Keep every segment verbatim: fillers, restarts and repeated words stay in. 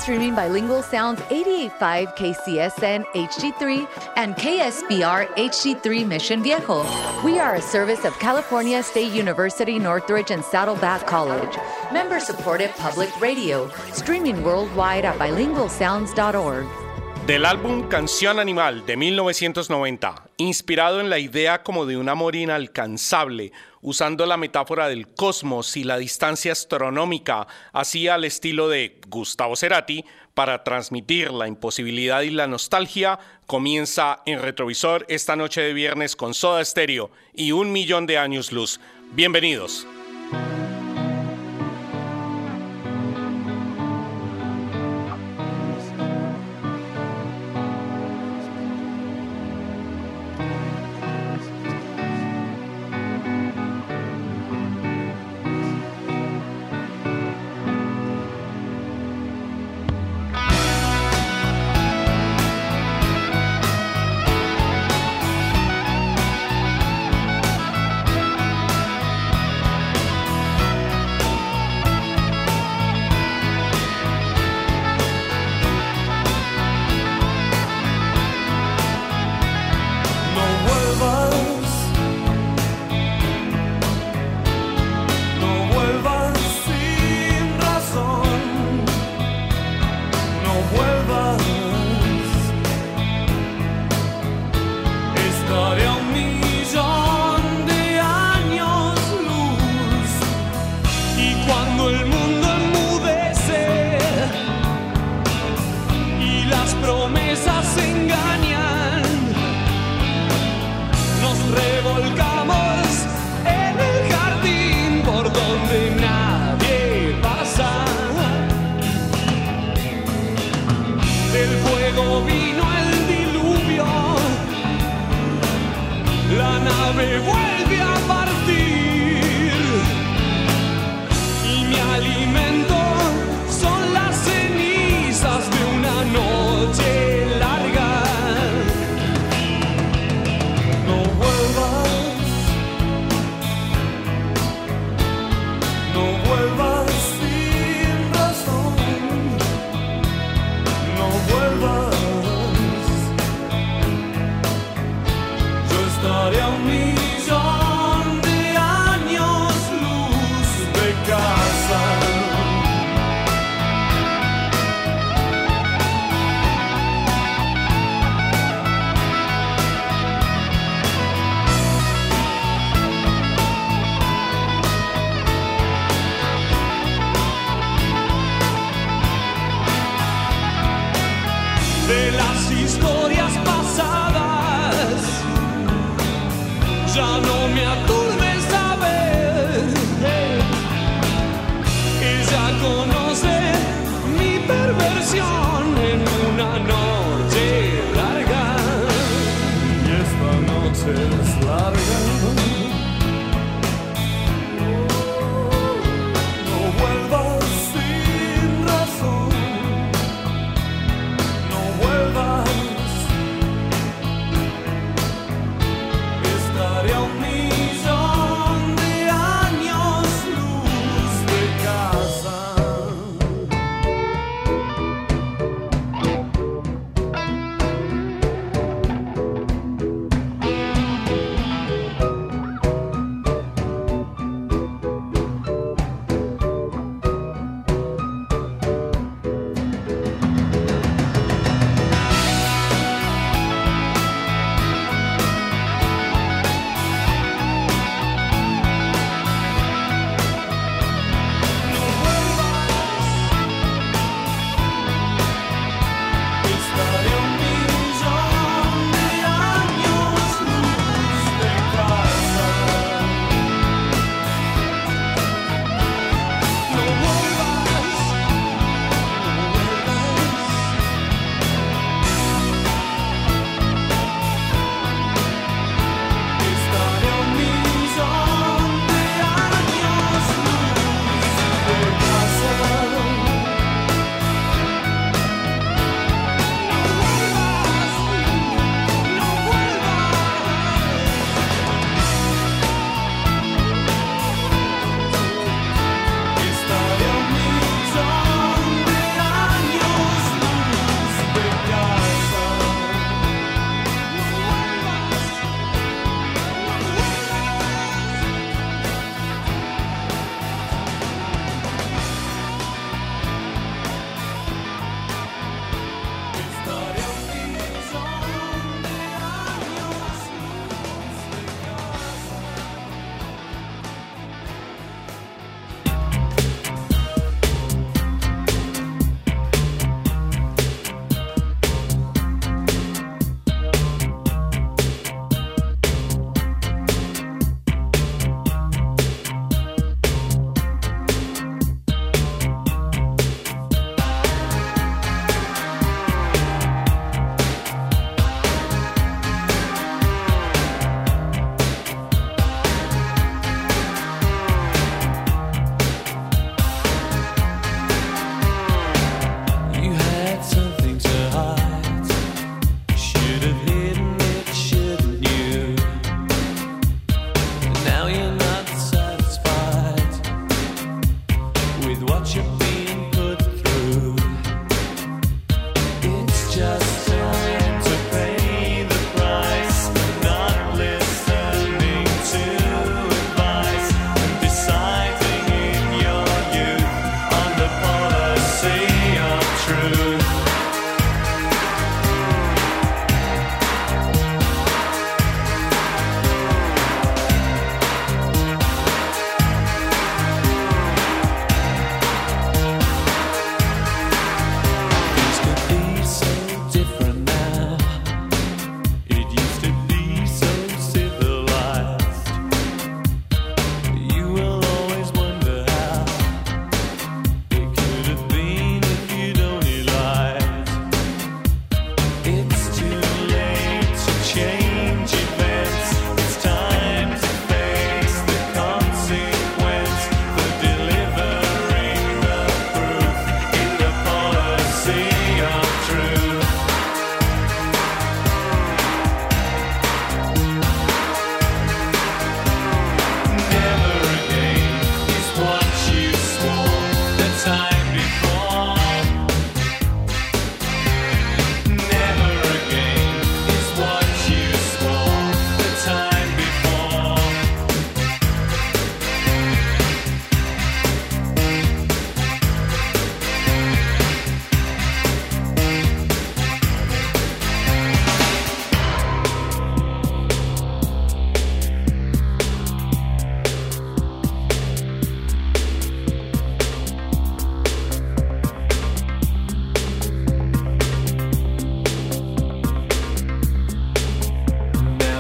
streaming bilingual sounds eighty-eight point five K C S N H D three and K S B R H D three Mission Viejo. We are a service of California State University Northridge and Saddleback College. Member-supported public radio, streaming worldwide at bilingual sounds dot org. Del álbum Canción Animal de mil novecientos noventa, inspirado en la idea como de un amor inalcanzable, usando la metáfora del cosmos y la distancia astronómica, así al estilo de Gustavo Cerati, para transmitir la imposibilidad y la nostalgia, comienza en Retrovisor esta noche de viernes con Soda Stereo y Un Millón de Años Luz. Bienvenidos. Estaré a un millón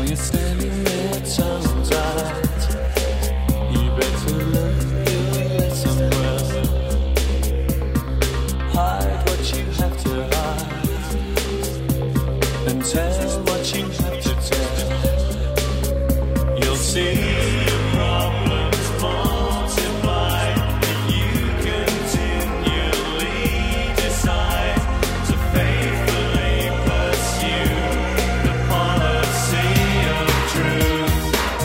you're standing there tongue-tied, you better learn your lesson well. Hide what you have to hide, and tell what you have to tell. You'll see your problems multiply if you continually decide to faithfully pursue the policy of truth.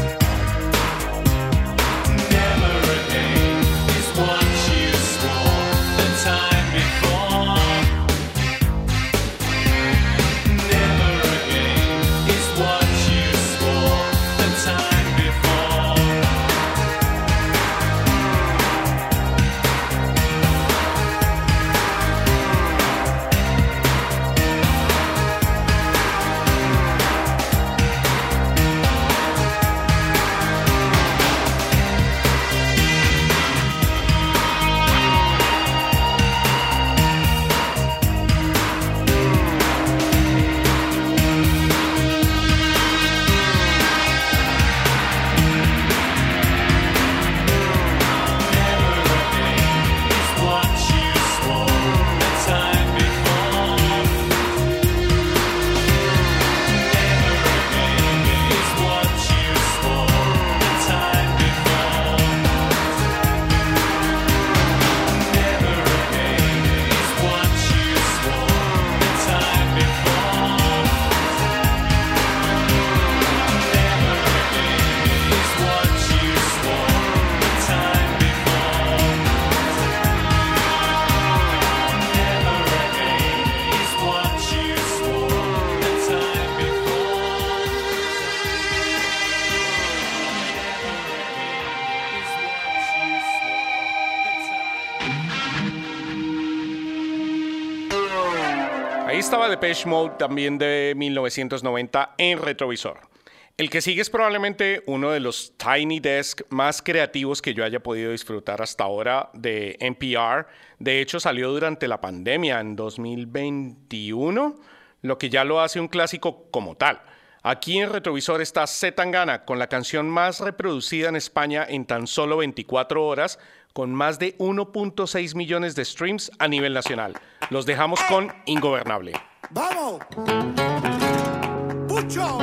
Never again is what you swore the time before. Never again is what you swore the time before. Ahí estaba Depeche Mode, también de mil novecientos noventa, en Retrovisor. El que sigue es probablemente uno de los Tiny Desk más creativos que yo haya podido disfrutar hasta ahora de N P R. De hecho, salió durante la pandemia en dos mil veintiuno, lo que ya lo hace un clásico como tal. Aquí en Retrovisor está C. Tangana con la canción más reproducida en España en tan solo veinticuatro horas, con más de uno punto seis millones de streams a nivel nacional. Los dejamos con Ingobernable. ¡Vamos! ¡Pucho!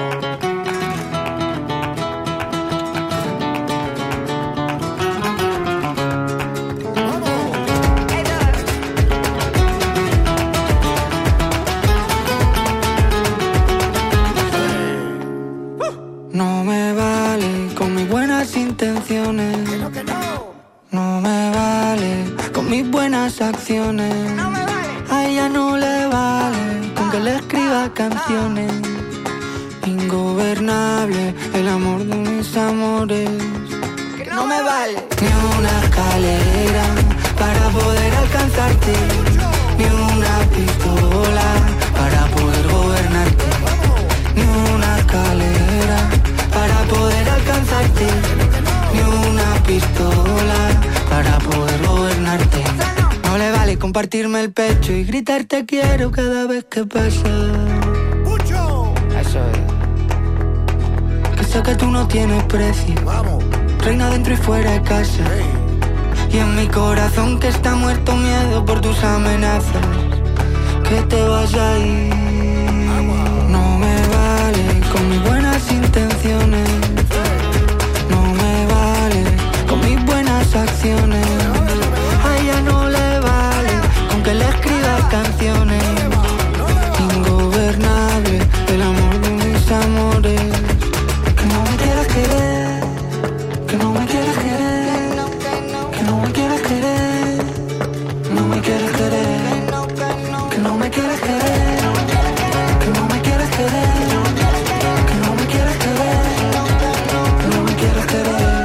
No me vale con mis buenas intenciones. ¡Que no, que no! No me vale con mis buenas acciones. ¡No me vale! A ella no le vale con que le escriba canciones. Ingobernable el amor de mis amores. ¡Que no me vale! Ni una escalera para poder alcanzarte, ni una pistola para poder gobernarte, ni una escalera para poder alcanzarte, ni una pistola para poder gobernarte. No le vale compartirme el pecho y gritar te quiero cada vez que pasa. ¡Pucho! Eso es. Que sé que tú no tienes precio. ¡Vamos! Reina dentro y fuera de casa. Hey. Y en mi corazón que está muerto miedo por tus amenazas, que te vas a ir. No me vale con mis buenas intenciones. No me vale con mis buenas acciones. A ella no le vale con que le escriba canciones. Ingobernable el amor de mis amores. Que no me quieras querer, que no me quieras querer, que no me quieras querer, no me quieras querer, que no me quieras querer, que no me quieras querer, que no me quieras querer, que no me quieras querer.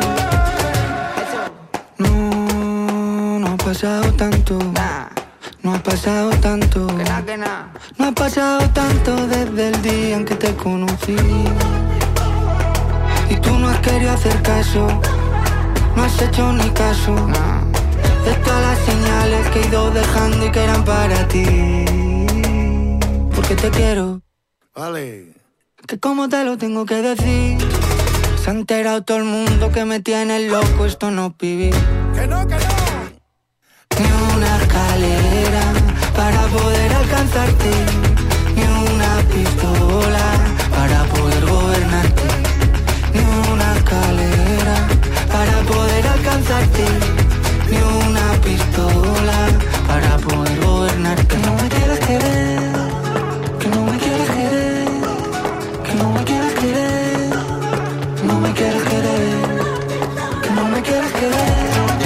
No, no ha pasado tanto, no ha pasado tanto, no ha pasado tanto desde el día en que te conocí. Y tú no has querido hacer caso, no has hecho ni caso, no. De todas las señales que he ido dejando y que eran para ti. Porque te quiero. Vale. Que como te lo tengo que decir, se ha enterado todo el mundo que me tiene loco, esto no es vivir. Que no, que no. Ni una escalera para poder alcanzarte, ni una pistola para poder gobernarte. Ni una escalera para poder alcanzarte, ni una pistola para poder gobernarte. Que no me quieres querer, que no me quieres querer, que no me quieres querer, no me quieres querer, que no me quieres querer.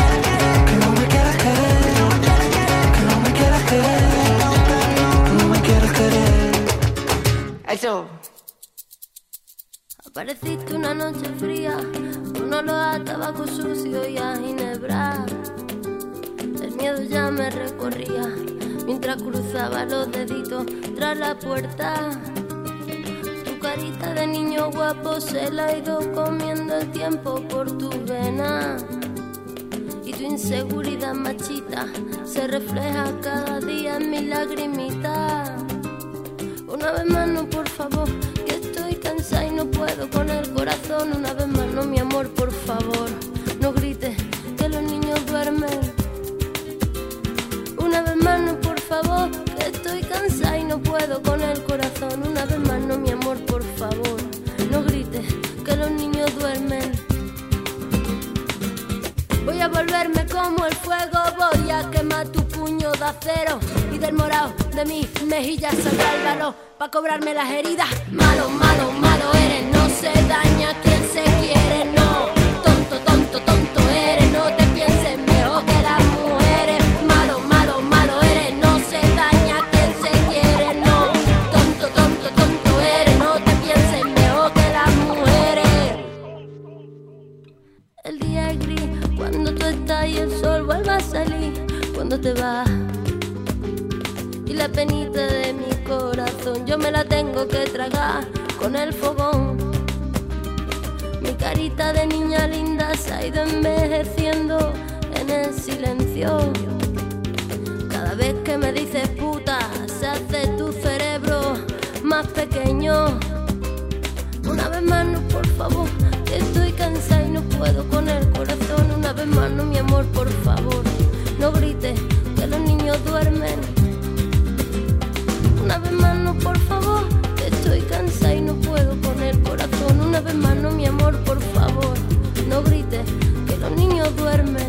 Eso. Apareciste una noche fría, con olor a tabaco sucio y a ginebra. El miedo ya me recorría mientras cruzaba los deditos tras la puerta. Tu carita de niño guapo se la ha ido comiendo el tiempo por tus venas. Y tu inseguridad machita se refleja cada día en mis lagrimitas. Una vez más no, por favor, que estoy cansada y no puedo con el corazón. Una vez más no, mi amor, por favor, no grites que los niños duermen. Una vez más no, por favor, que estoy cansada y no puedo con el corazón. Una vez más no, mi amor, por favor, no grites que los niños duermen. Voy a volverme como el fuego, voy a quemar tu puño de acero y del morado de mis mejillas saldrá el valor pa' cobrarme las heridas. Malo, malo, malo eres, no se daña quien se quiere, no. Tonto, tonto, tonto eres, no te pienses mejor que las mujeres. Malo, malo, malo eres, no se daña quien se quiere, no. Tonto, tonto, tonto eres, no te pienses mejor que las mujeres. El día es gris cuando tú estás y el sol vuelve a salir cuando te vas. Y la penita de mi corazón yo me la tengo que tragar con el fogón. Mi carita de niña linda se ha ido envejeciendo en el silencio. Cada vez que me dices puta se hace tu cerebro más pequeño. Una vez más no, por favor, que estoy cansada y no puedo con el corazón. Una vez más no, mi amor, por favor, no grites que los niños duermen. Una vez más no, por favor, que estoy cansada y no puedo con el corazón. Una vez más no, mi amor, por favor, no grites que los niños duermen.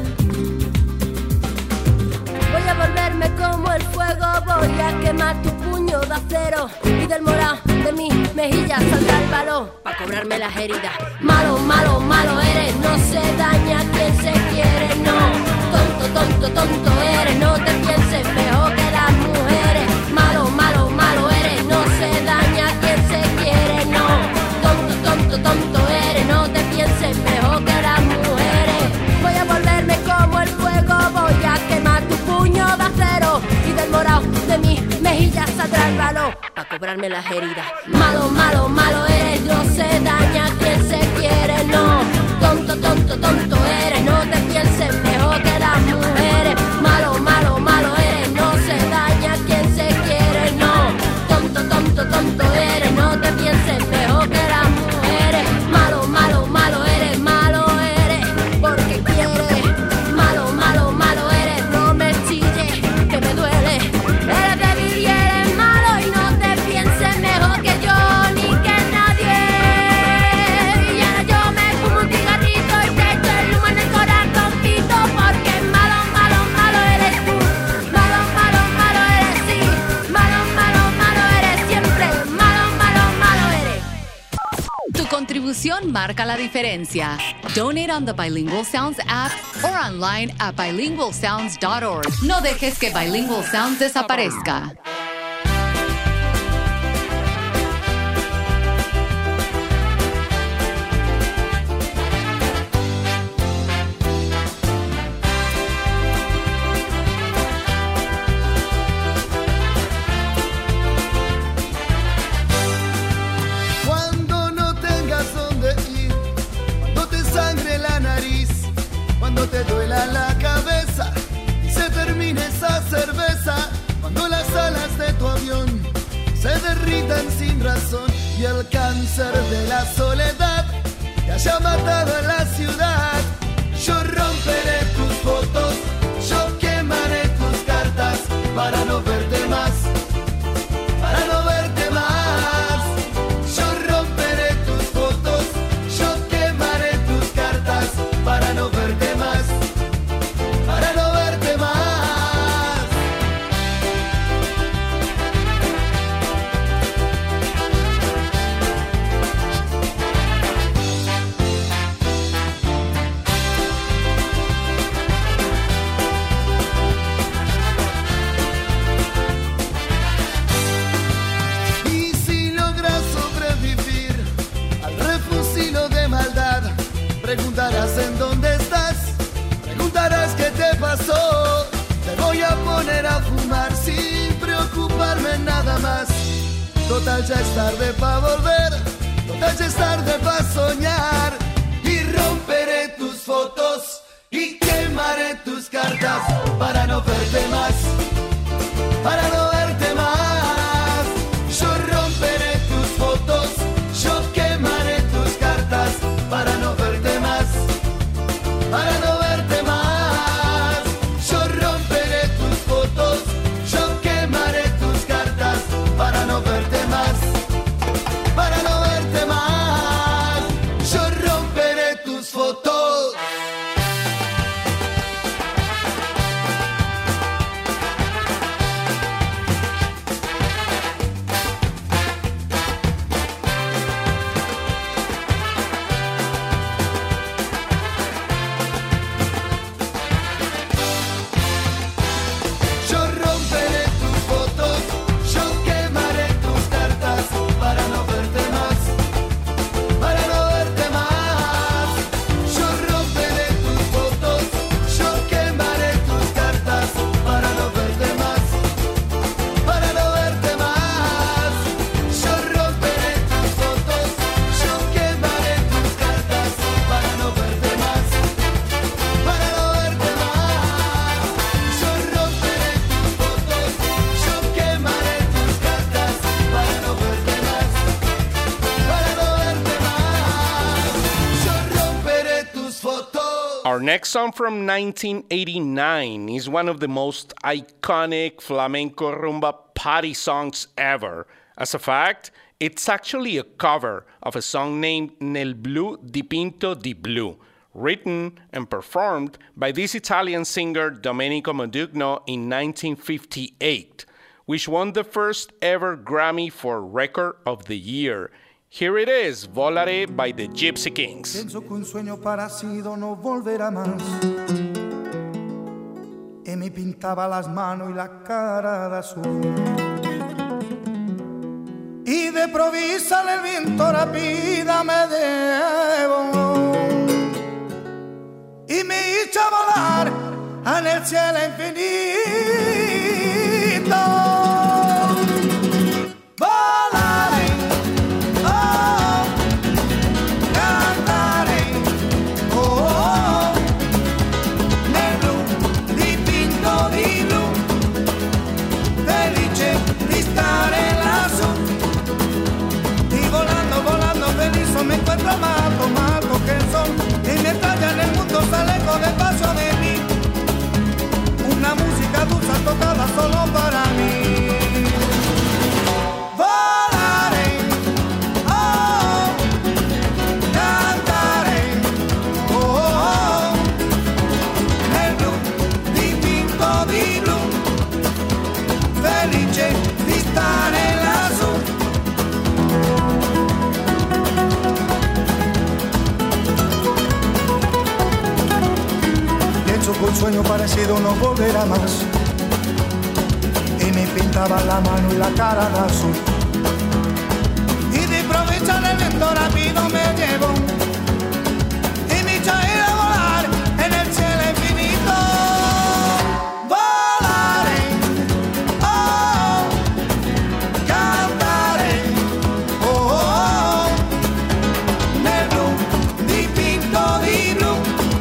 Voy a volverme como el fuego, voy a quemar tu puño de acero y del morado de mis mejillas saldrá el valor pa' cobrarme las heridas. Malo, malo, malo eres, no se daña quien se quiere, no. Tonto, tonto, tonto eres, no te pienses mejor que las mujeres. Malo, malo, malo eres, no se daña quien se quiere, no. Tonto, tonto, tonto eres, no te pienses mejor que las mujeres. Voy a volverme como el fuego, voy a quemar tu puño de acero y del morado de mis mejillas saldrá el valor pa' cobrarme las heridas. Malo, malo, malo eres, no se daña quien se quiere, no. Tonto, tonto, tonto eres, no te pienses mejor que las mujeres. Malo, malo, malo eres, no se daña quien se quiere, no. Tonto, tonto, tonto eres, no te pienses mejor que las mujeres. Malo, malo, malo eres, malo eres, porque quieres. Malo, malo, malo eres, no me chilles, que me duele. Eres débil y eres malo y no te pienses mejor que yo ni que nadie. Y ahora yo me fumo un cigarrito y te echo el humo en el corazoncito, porque malo, malo, malo eres tú. Malo, malo, malo eres sí. Malo, malo, malo eres siempre. Malo, malo, malo eres. Tu contribución marca la diferencia. Donate on the Bilingual Sounds app or online at bilingual sounds dot org. No dejes que Bilingual Sounds desaparezca. Cuando no tengas dónde ir, cuando te sangre la nariz, cuando te duela la cabeza y se termine esa cerveza, cuando las alas de tu avión se derritan sin razón y el cáncer de la soledad te haya matado en la ciudad. Yo romperé tus fotos, yo quemaré tus cartas para no verte más, para no verte más. Yo romperé tus fotos, yo quemaré tus cartas para no verte más, para no verte más. Preguntarás en dónde estás, preguntarás qué te pasó. Te voy a poner a fumar sin preocuparme nada más. Total ya es tarde pa' volver, total ya es tarde pa' soñar. Y romperé tus fotos y quemaré tus cartas para no verte más, para no verte más. Yo romperé tus fotos, yo quemaré tus cartas para no verte más, para no verte más. Yo romperé tus fotos, yo quemaré tus cartas para no verte más, para no verte más. Yo romperé tus fotos. Our next song from nineteen eighty-nine is one of the most iconic flamenco rumba party songs ever. As a fact, it's actually a cover of a song named Nel blu dipinto di blu, written and performed by this Italian singer Domenico Modugno in nineteen fifty-eight, which won the first ever Grammy for Record of the Year. Here it is, Volare by the Gypsy Kings. Pienso que un sueño parecido no volverá más. Y me pintaba las manos y la cara de azul. Y de provisa el viento rápida me debo. Y me hizo volar en el cielo infinito. Me encuentro mato, mato que son y mientras ya en el mundo se alejo despacio de mí. Una música dulce tocada solo para mí. Volaré, oh, cantaré, oh, oh, nel blu dipinto di blu, felice di stare lassù. Un sueño parecido no volverá más. Y me pintaba la mano y la cara de azul. Y de improviso el viento rápido me llevó. Y me hizo ir a volar en el cielo infinito. Volaré, oh, cantaré, oh, oh, nel blu dipinto di blu.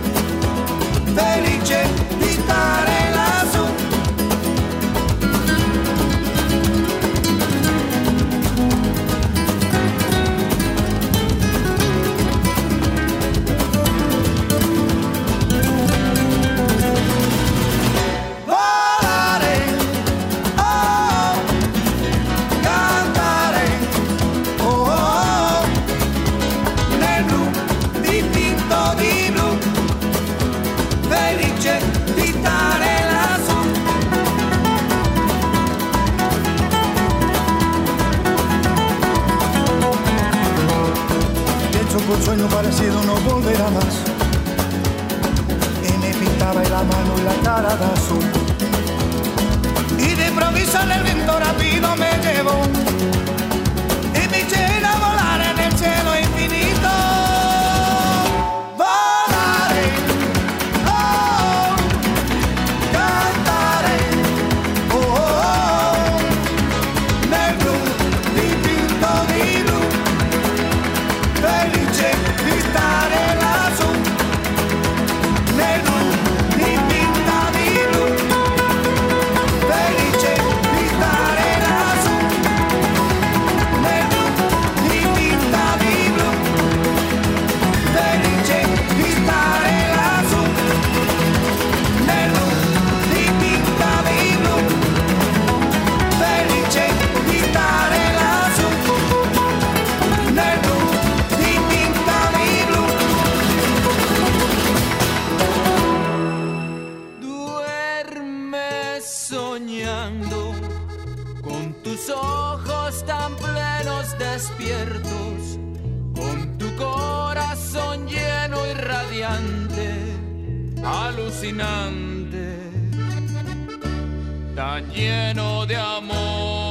Felice di stare lassù. un sueño parecido no volverá más. Y me pintaba la mano y la cara de azul. Y de improviso el viento rápido me llevó y me eché a volar en el cielo infinito. Volaré, oh, cantaré, oh, oh, oh, nel blu dipinto di blu, felice di stare lassù, nel blu dipinto di blu, felice di stare lassù, nel blu dipinto di blu, felice di stare lassù, nel blu dipinto di blu, felice di stare lassù, nel blu dipinto di blu. Duerme soñando con tus ojos tan plenos despiertos, con tu corazón lleno y radiante, alucinante, tan lleno de amor.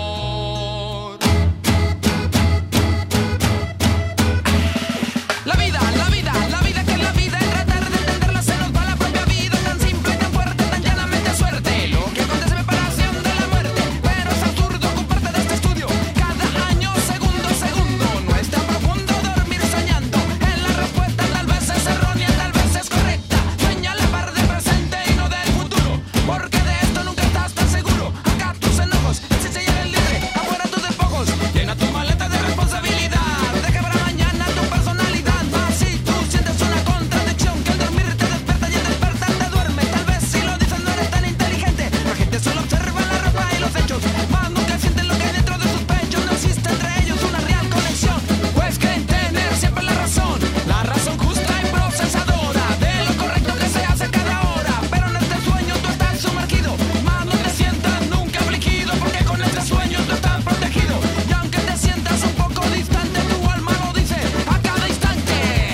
La vida, la vida, la vida que es la vida, y tratar de entenderla se nos va la propia vida, tan simple, tan fuerte, tan llanamente suerte. Lo que acontece es preparación de la muerte, pero es absurdo ocuparte de este estudio. Cada año, segundo, segundo, no es tan profundo dormir soñando. En la respuesta tal vez es errónea, tal vez es correcta. Sueña a la par del presente y no del futuro, porque de esto nunca estás tan seguro. Acá tus enojos, si se eres libre, afuera tus despojos. Llena tu maleta de responsabilidad, deja para mañana tu personalidad. Más si tú sientes una contradicción, que al dormir te despierta y al despertar te duerme. Tal vez si lo dices no eres tan inteligente, la gente solo observa la ropa y los hechos, más nunca sienten lo que hay dentro de sus pechos. No existe entre ellos una real conexión, pues creen tener siempre la razón, la razón justa y procesadora de lo correcto que se hace cada hora. Pero en este sueño tú estás sumergido, más no te sientas nunca afligido, porque con este sueño tú estás protegido. Y aunque te sientas un poco distante, tu alma lo dice a cada instante.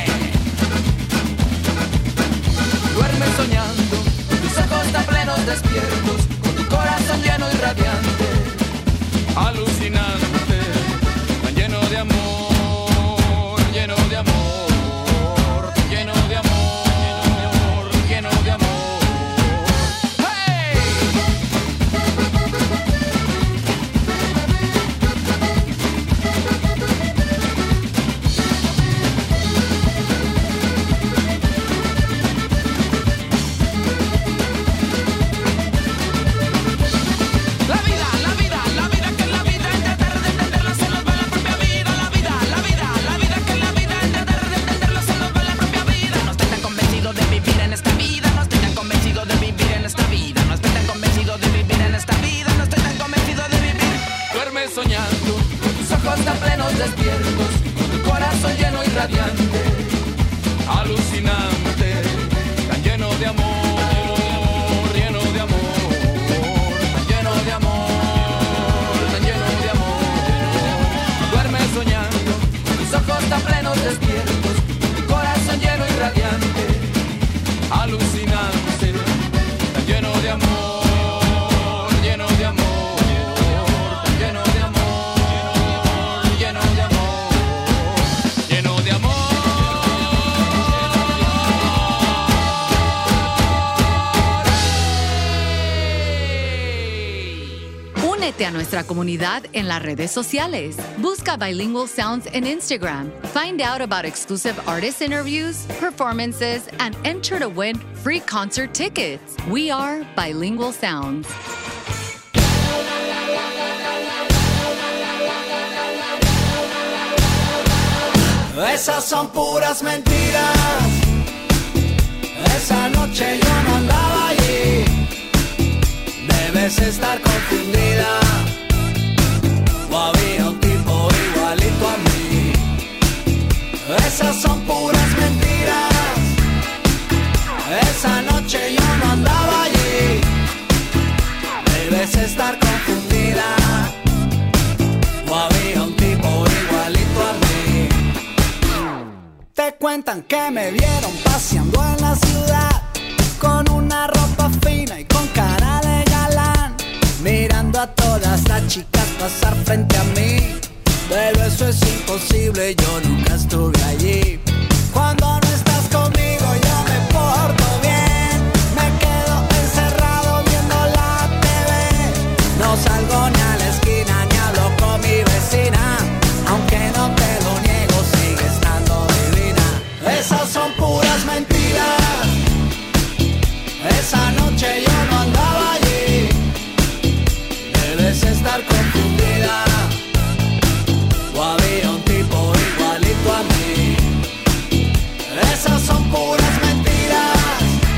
Duerme soñando, tus ojos tan plenos despiertos, con tu corazón lleno y radiante, alucinante, tan lleno de amor, lleno de amor, lleno de amor, lleno de amor. ¡Hey! La vida, la vida, la vida que es la vida, en tratar de entenderla se nos va la propia vida. La vida, la vida, la vida que es la vida, en tratar de entenderla se nos va la propia vida. No estoy tan convencido de vivir en esta vida, no estoy tan convencido de vivir en esta vida, no estoy tan convencido de vivir en esta vida, no estoy tan convencido de vivir. Duerme soñando, con tus ojos tan plenos despiertos, con tu corazón lleno y radiante, alucinante, tan lleno de amor, lleno de amor, tan lleno de amor, tan lleno de amor. Duerme soñando, con tus ojos tan plenos despiertos, con tu corazón lleno y radiante, alucinante, tan lleno de amor, lleno de amor, tan lleno de amor, lleno de amor, lleno de amor. Únete a nuestra comunidad en las redes sociales. Busca Bilingual Sounds en Instagram. Find out about exclusive artist interviews, performances, and enter to win free concert tickets. We are Bilingual Sounds. Esas son puras mentiras. Esa noche yo no andaba allí. Debes estar confundida. O había un tipo igualito a mí. Esas son puras mentiras. Esa noche yo no andaba allí. Debes estar confundida. O había un tipo igualito a mí. te cuentan que me vieron paseando en la ciudad con una ropa fina y con cara de galán, mirando a todas las chicas pasar frente a mí. Pero eso es imposible, yo nunca estuve allí. Cuando no estás conmigo yo me porto bien, me quedo encerrado viendo la T V. No salgo ni a la esquina ni hablo con mi vecina, aunque no te lo niego, sigue estando divina. Esas son puras mentiras, esa noche yo no andaba allí. Debes estar confundida, o había un tipo igualito a mí. Esas son puras mentiras,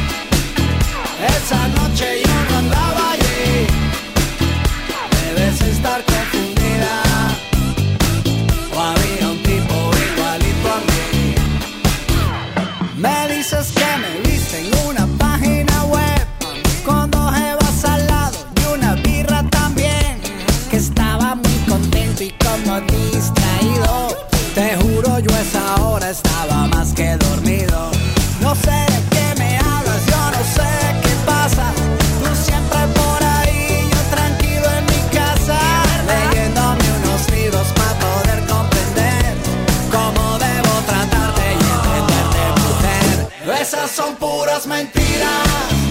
esa noche yo no andaba allí. Debes estar confundida, o había un tipo igualito a mí. Me dices que me viste en una página web con dos jevas al lado y una birra también, que estaba muy contento y como distraído. Te juro yo a esa hora estaba más que dormido. No sé de qué me hablas, yo no sé qué pasa. Tú siempre por ahí, yo tranquilo en mi casa, leyéndome unos libros para poder comprender cómo debo tratarte y entenderte, mujer. Esas son puras mentiras,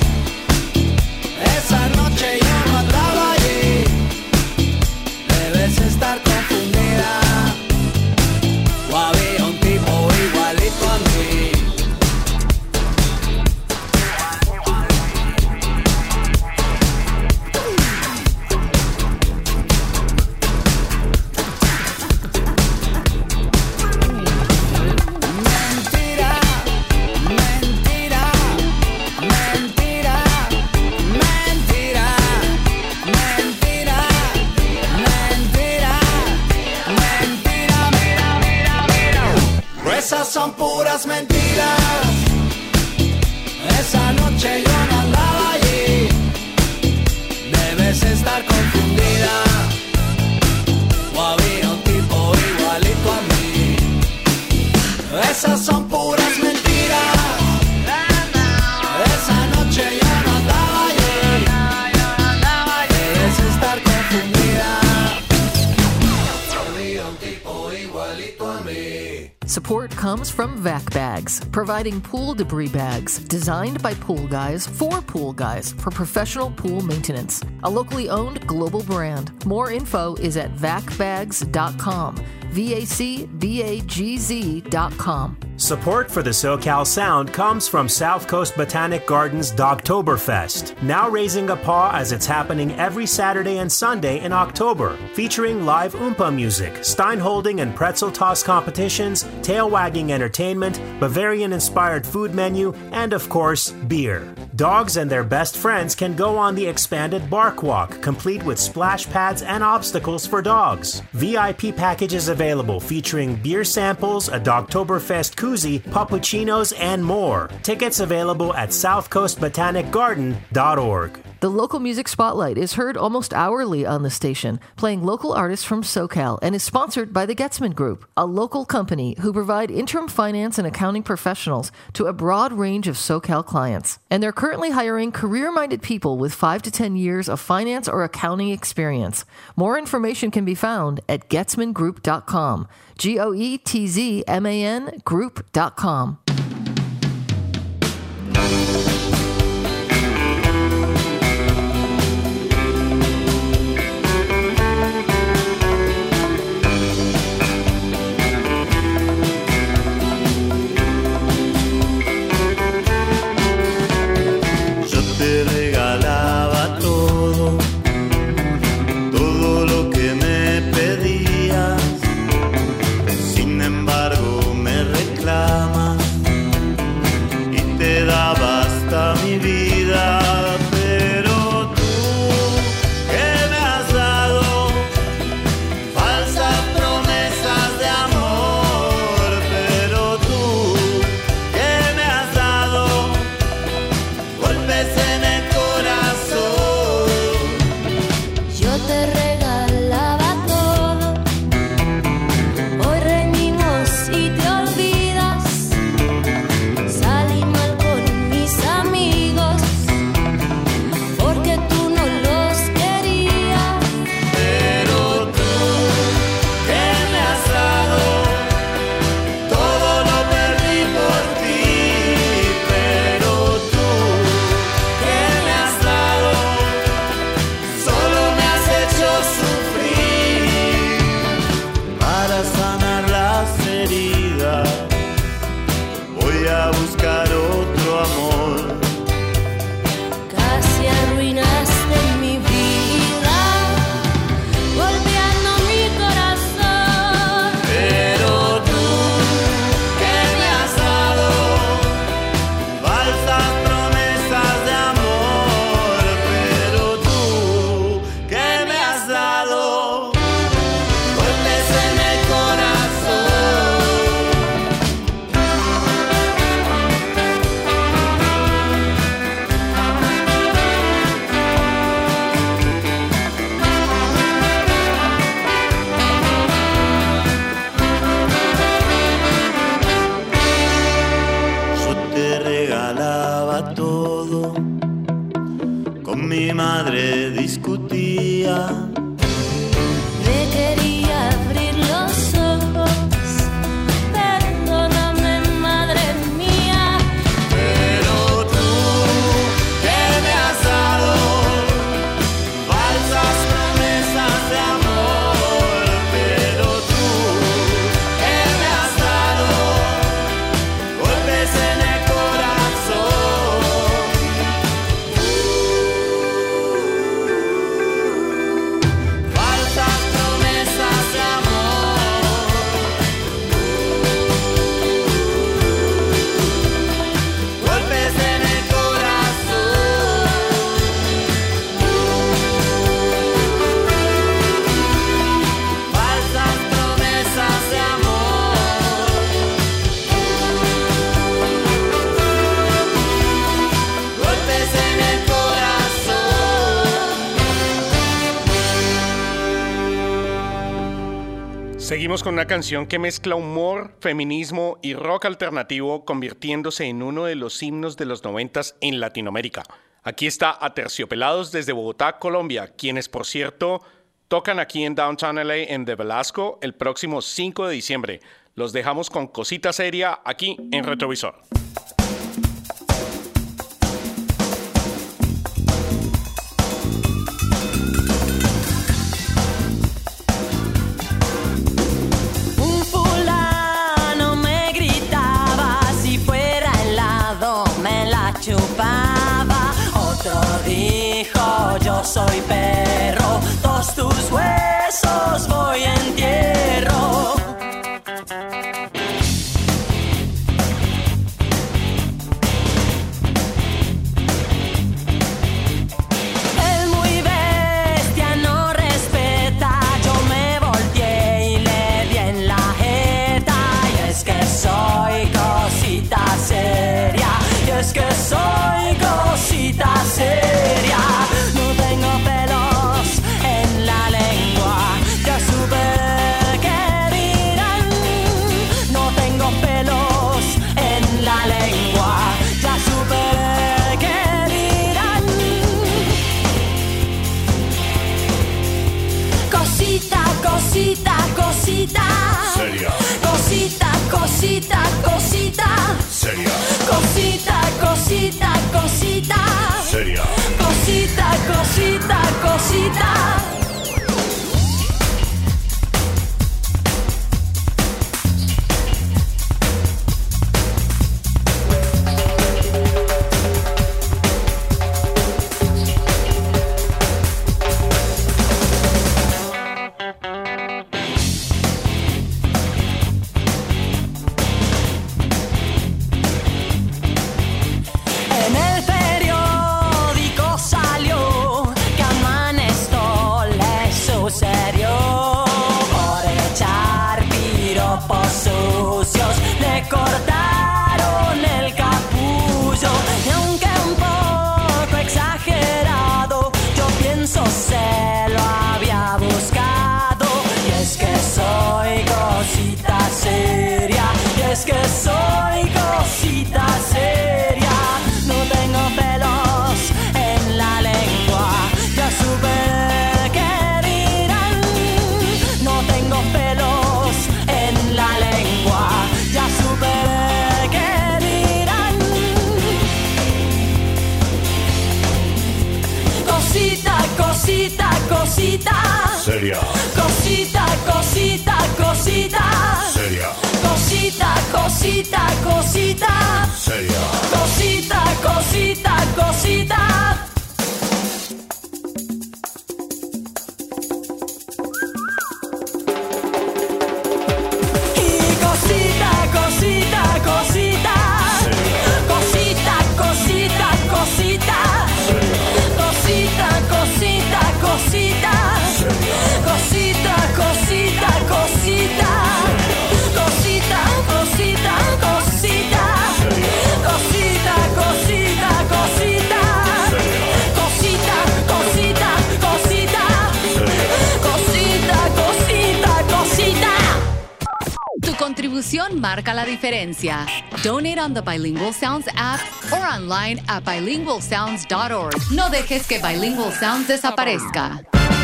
esa noche yo no andaba allí. Debes estar confundida, o había un tipo igualito a mí. Mentira, mentira, mentira, mentira, mentira, mentira, mentira, mira, mira, mira. Esas son puras mentiras, esa noche yo no andaba allí. Debes estar confundida, o había un tipo igualito a mí. Esas son puras mentiras, esa noche yo no andaba allí. Debes estar confundida, o había un tipo igualito a mí. Support comes from Vac Bags, providing pool debris bags designed by pool guys for pool guys for professional pool maintenance. A locally owned global brand. More info is at vac bags dot com. V A C B A G Z dot com. Support for the SoCal Sound comes from South Coast Botanic Gardens Dogtoberfest, now raising a paw as it's happening every Saturday and Sunday in October, featuring live Oompa music, Steinholding and pretzel toss competitions, tail-wagging entertainment, Bavarian-inspired food menu, and of course, beer. Dogs and their best friends can go on the expanded Bark Walk, complete with splash pads and obstacles for dogs. V I P packages available featuring beer samples, a Dogtoberfest koozie, puppuccinos, and more. Tickets available at south coast botanic garden dot org. The local music spotlight is heard almost hourly on the station, playing local artists from SoCal, and is sponsored by the Getzman Group, a local company who provide interim finance and accounting professionals to a broad range of SoCal clients. And they're currently hiring career-minded people with five to ten years of finance or accounting experience. More information can be found at getzman group dot com. G O E T Z M A N group dot com. Te regalaba todo, todo lo que me pedías. Sin embargo me reclamas madre discutía. Me quería abrir los ojos, perdóname, madre mía. Pero tú que me has dado falsas promesas de amor. Pero tú que me has dado golpes en el corazón. Falsas promesas de amor. Golpes en el corazón. Falsas promesas de amor. Golpes en el corazón. Seguimos con una canción que mezcla humor, feminismo y rock alternativo, convirtiéndose en uno de los himnos de los noventas en Latinoamérica. Aquí está Aterciopelados desde Bogotá, Colombia, quienes, por cierto, tocan aquí en Downtown L A en The Velasco el próximo cinco de diciembre. Los dejamos con Cosita Seria aquí en Retrovisor. Un fulano me gritaba, si fuera helado me la chupaba. Otro dijo, yo soy perro, todos tus huesos voy a entierro. El muy bestia no respeta, yo me volteé y le di en la jeta. Y es que soy cosita seria, y es que soy cosita seria. No tengo pelos en la lengua, ya supe que dirán. No tengo pelos en la lengua, ya supe que dirán. Cosita, cosita, cosita. Seria. Cosita, cosita, cosita. Seria. Cosita, cosita, cosita. Seria. Cosita, cosita, cosita. En el periódico salió que a Manesto le sucedió. Por echar piropos sucios le cortaron el capullo. Y aunque un poco exagerado, yo pienso se lo había buscado. Y es que soy cosita seria, y es que soy cosita seria. No tengo pelos en la lengua, ya supe que dirán. No tengo pelos en la lengua, ya supe que dirán. Cosita, cosita, cosita. Seria. Cosita, cosita, cosita. Seria. Cosita, cosita, cosita. Seria. Cosita, cosita, cosita. Y cosita, cosita, cosita. Cosita, cosita, cosita. Cosita, cosita, cosita. Cosita, cosita, cosita. Cosita, cosita, cosita. Tu contribución marca la diferencia. Donate on the Bilingual Sounds app or online at bilingual sounds dot org. No dejes que Bilingual Sounds desaparezca.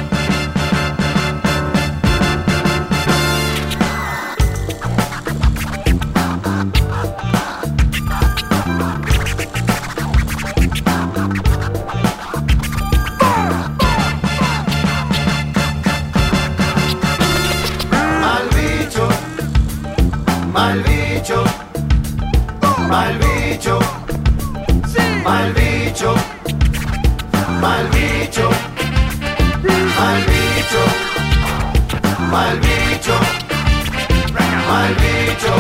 Mal bicho, mal bicho, mal bicho, mal bicho, mal bicho, mal bicho, mal bicho.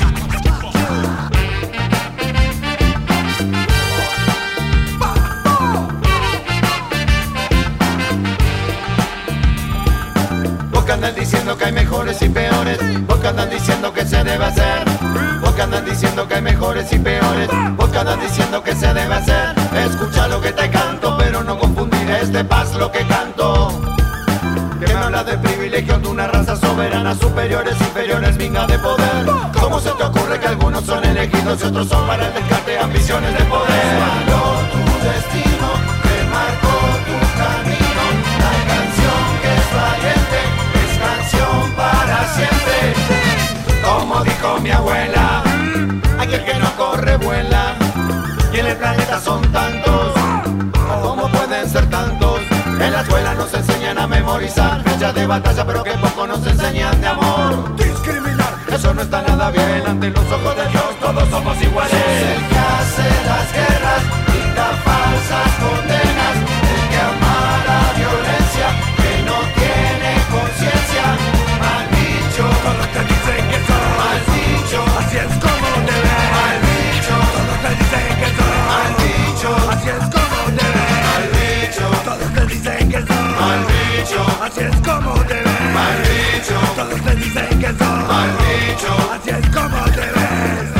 Vos que andan diciendo que hay mejores y peores, vos que andan diciendo que se debe hacer, vos que andan diciendo que hay mejores y peores, vos que andan diciendo que se debe hacer. Escucha lo que te canto, pero no confundir este paz lo que canto. Que me habla de privilegio de una raza soberana, superiores, inferiores, vinga de poder. ¿Cómo se te ocurre que algunos son elegidos y otros son para el descarte ambiciones de poder? Marcó tu destino, te marcó tu camino, la canción que es valiente es canción para siempre. Como dijo mi abuela, aquel que no corre vuela. Y en el planeta son tantos, ¿cómo pueden ser tantos? En la escuela nos enseñan a memorizar fechas de batalla, pero que poco nos enseñan de amor. Discriminar, eso no está nada bien. Ante los ojos de Dios todos somos iguales. Sos el que hace las guerras, dicta falsas condenas, el que ama la violencia, que no tiene conciencia. Mal bicho, todos te dicen que son mal bicho, así es como te ves. Mal bicho, todos te dicen que son mal bicho, así es como te ves. Mal bicho, todos te dicen que son mal bicho, así es como te ves. Mal bicho, todos te dicen que son mal bicho, así es como te ves.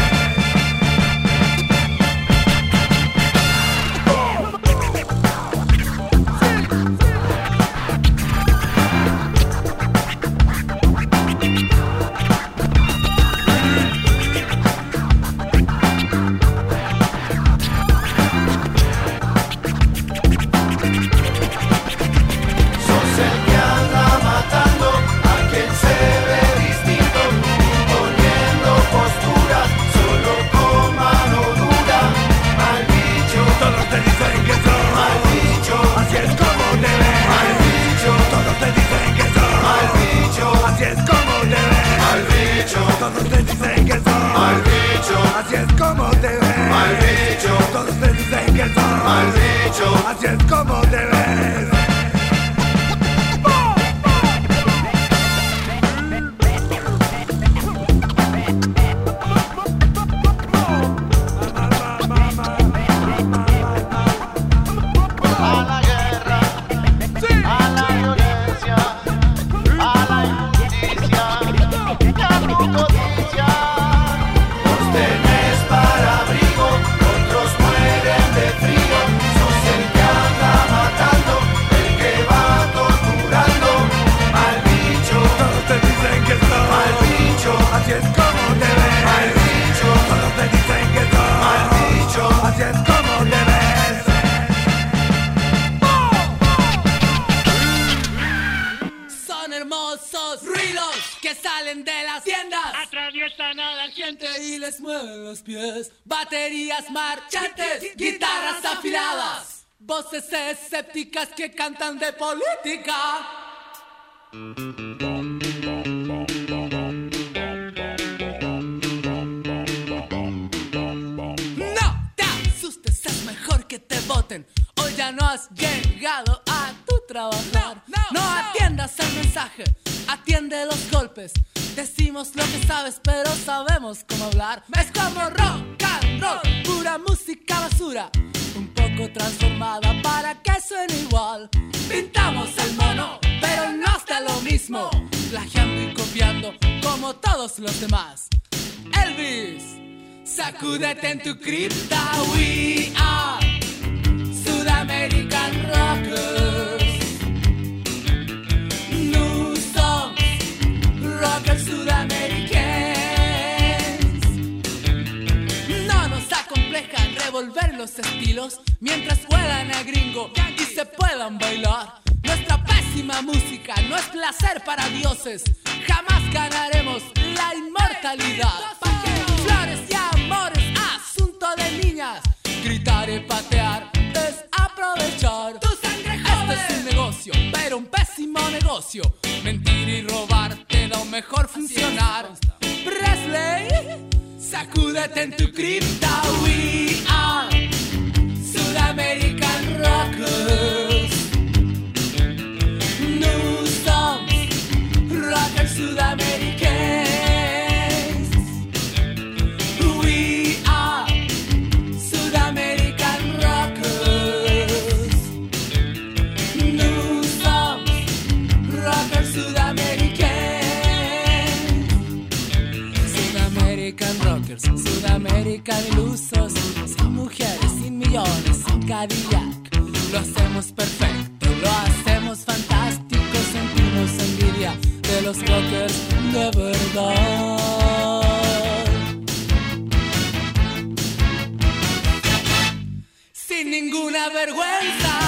Todos te dicen que son mal bicho, así es como te ves. Mal bicho, todos te dicen que son mal bicho, así es como te ves. Así es como te ves. Mal bicho, todos te dicen que son mal bicho, así es como te ves. Son hermosos ruidos que salen de las tiendas, atraviesan a la gente y les mueven los pies. Baterías marchantes, guitarras afiladas, voces escépticas que cantan de política. Que te voten, hoy ya no has llegado a tu trabajar. No, no, no atiendas el mensaje, atiende los golpes. Decimos lo que sabes, pero sabemos cómo hablar. Es como rock and roll, pura música basura, un poco transformada para que suene igual. Pintamos el mono, pero no está lo mismo, plagiando y copiando como todos los demás. Elvis, sacúdete en tu cripta. We are Sudamerican Rockers. New songs, rockers sudamericanos. estilos mientras juegan a gringo y se puedan bailar. Nuestra pésima música no es placer para dioses. Jamás ganaremos la inmortalidad. Flores y amores, asunto de niñas. Gritar y patear es aprovechar. Tu sangre joven. Este es un negocio, pero un pésimo negocio. Mentir y robar te da un mejor funcionar. Presley, sacúdete en tu cripta. We are Sudamerican Rockers. New songs, rockers sudamericanos. We are Sudamerican Rockers. New songs, rockers sudamericanos. Sudamerican Rockers, Sudamerican ilusos. Sin mujeres, sin millones, sin Cadillac. Lo hacemos perfecto, lo hacemos fantástico. Sentimos envidia de los rockers de verdad. Sin ninguna vergüenza.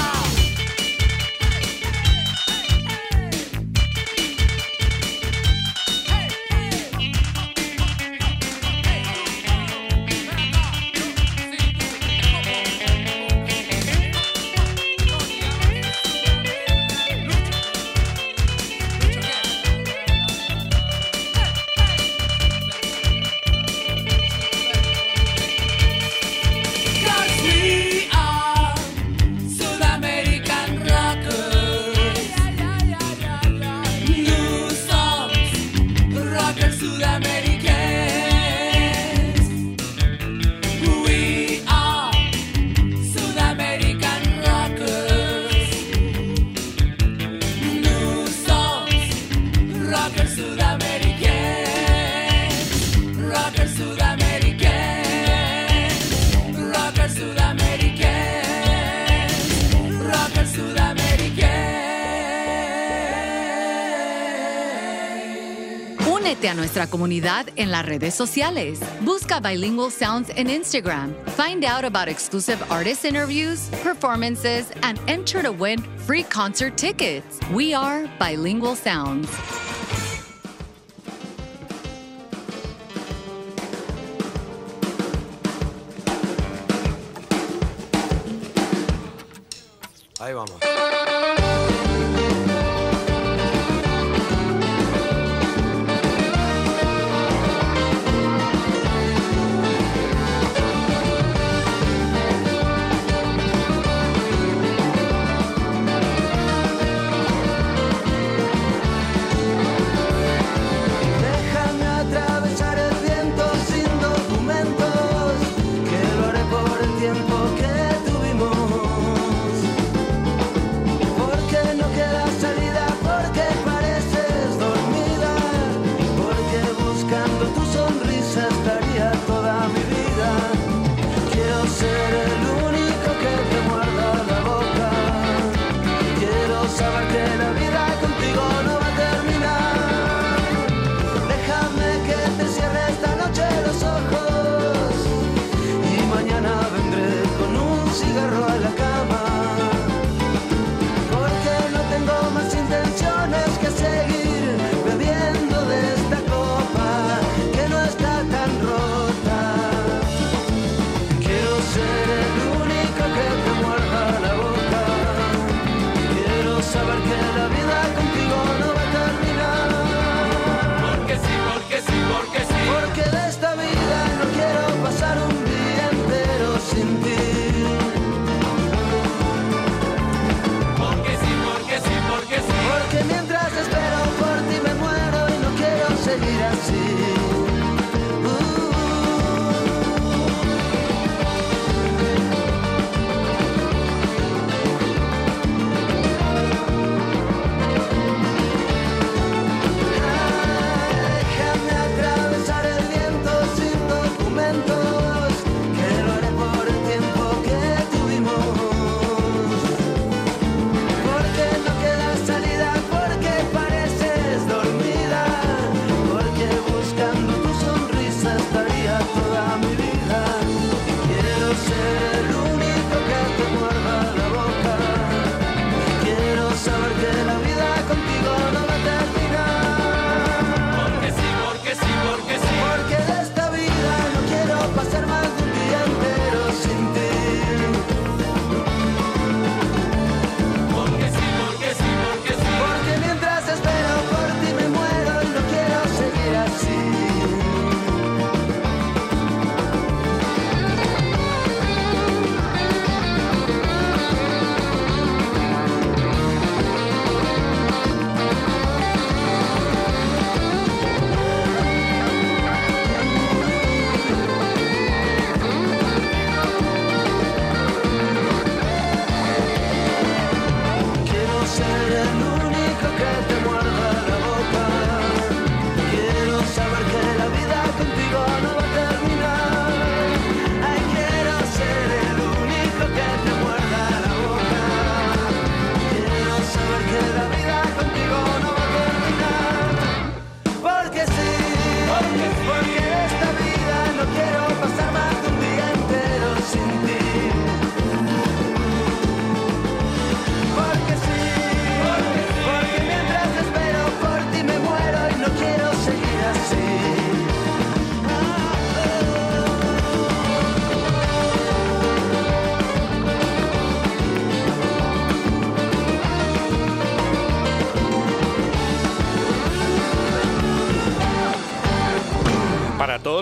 Únete a nuestra comunidad en las redes sociales. Busca Bilingual Sounds en Instagram. Find out about exclusive artist interviews, performances, and enter to win free concert tickets. We are Bilingual Sounds. Ahí vamos. Ser el único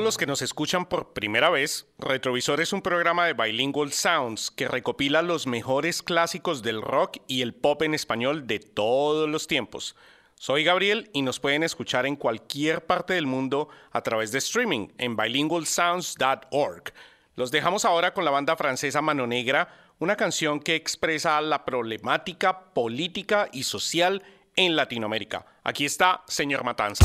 los que nos escuchan por primera vez, Retrovisor es un programa de Bilingual Sounds que recopila los mejores clásicos del rock y el pop en español de todos los tiempos. Soy Gabriel y nos pueden escuchar en cualquier parte del mundo a través de streaming en bilingual sounds punto org. Los dejamos ahora con la banda francesa Mano Negra, una canción que expresa la problemática política y social en Latinoamérica. Aquí está Señor Matanza.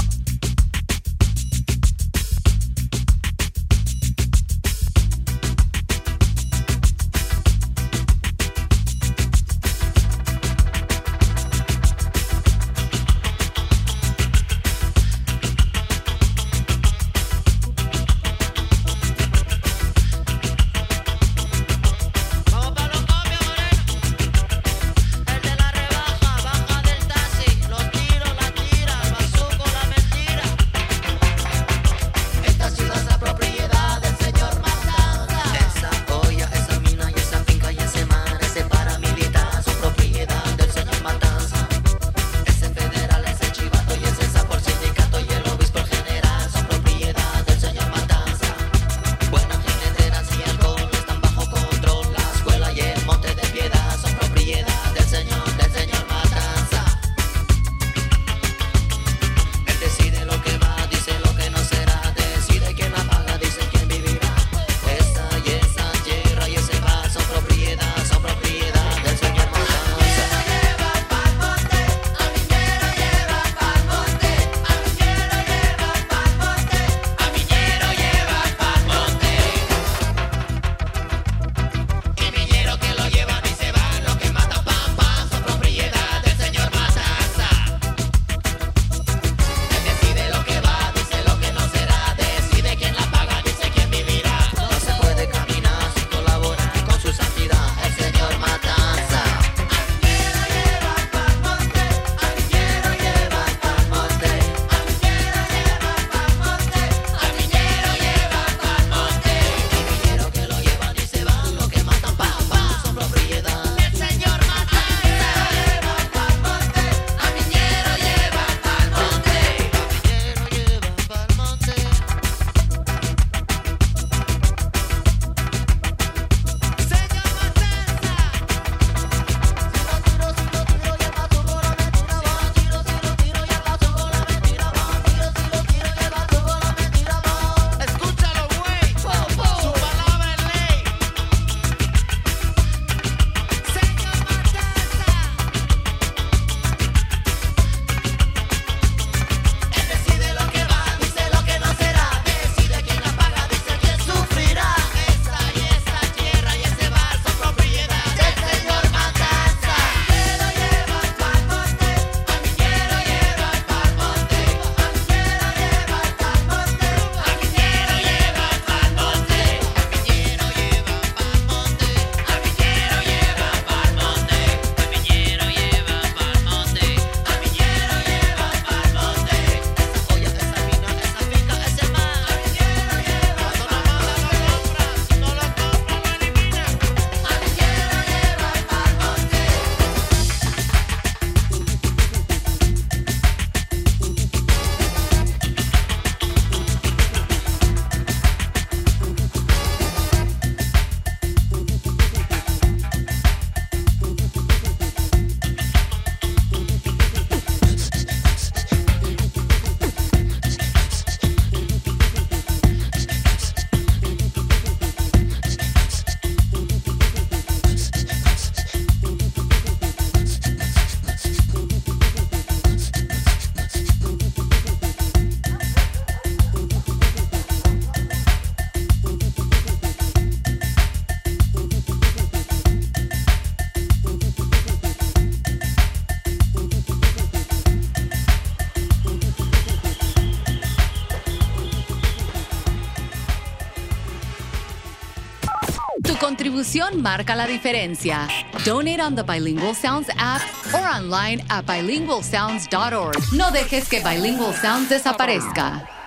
contribución marca la diferencia. Donate on the Bilingual Sounds app or online at bilingual sounds dot org. No dejes que Bilingual Sounds desaparezca.